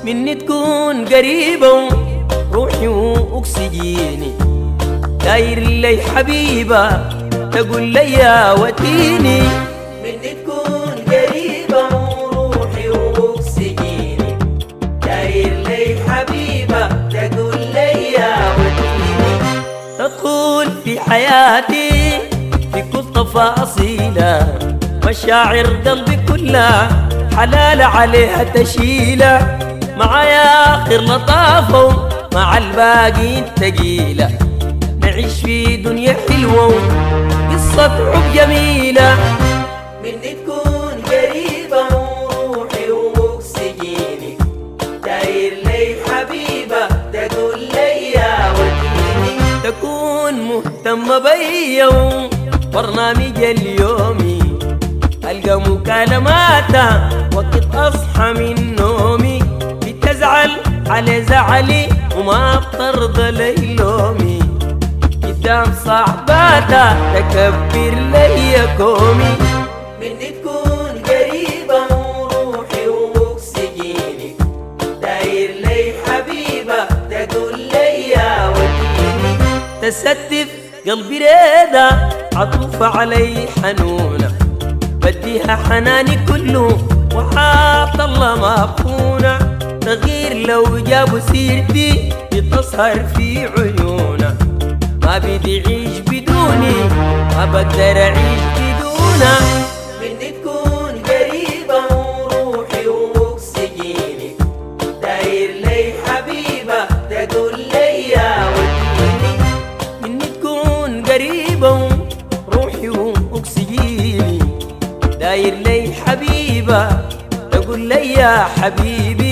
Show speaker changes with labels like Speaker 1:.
Speaker 1: مني تكون قريبة روحي وأكسجيني، داير لي حبيبة تقول لي يا وتيني. مني تكون قريبة روحي وأكسجيني، داير لي حبيبة تقول لي يا وتيني. تدخل في حياتي في كل تفاصيلها، مشاعر قلبي كلها حلال عليها تشيلة، معايا آخر لطافة مع الباقي التقيلة، نعيش في دنيا حلوة قصة حب جميلة. مني تكون قريبة روحي وأكسجيني، داير لي حبيبة تقول لي يا وديني. تكون مهتمة بيا وبرنامج اليومي، ألقى مكالماتها وقت أصحى من نومي، بتزعل على زعلي وما بترضى لي لومي، قدام صاحباتها تكبر لي كومي. مني تكون قريبة روحي وأكسجيني، داير لي حبيبة تقول لي يا وديني. تستف قلبي ريدة عطوفة علي حنونة، بديها حناني كله وحاط الله مخونة، تغير لو جابوا سيرتي بتسهر في عيونها، ما بدي عيش بدوني ما بقدر اعيش بدونها. مني تكون قريبة روحي وأكسجيني، داير لي حبيبة تقول لي يا وديني. مني تكون قريبة روحي وأكسجيني، داير لي حبيبة تقول لي يا حبيبي.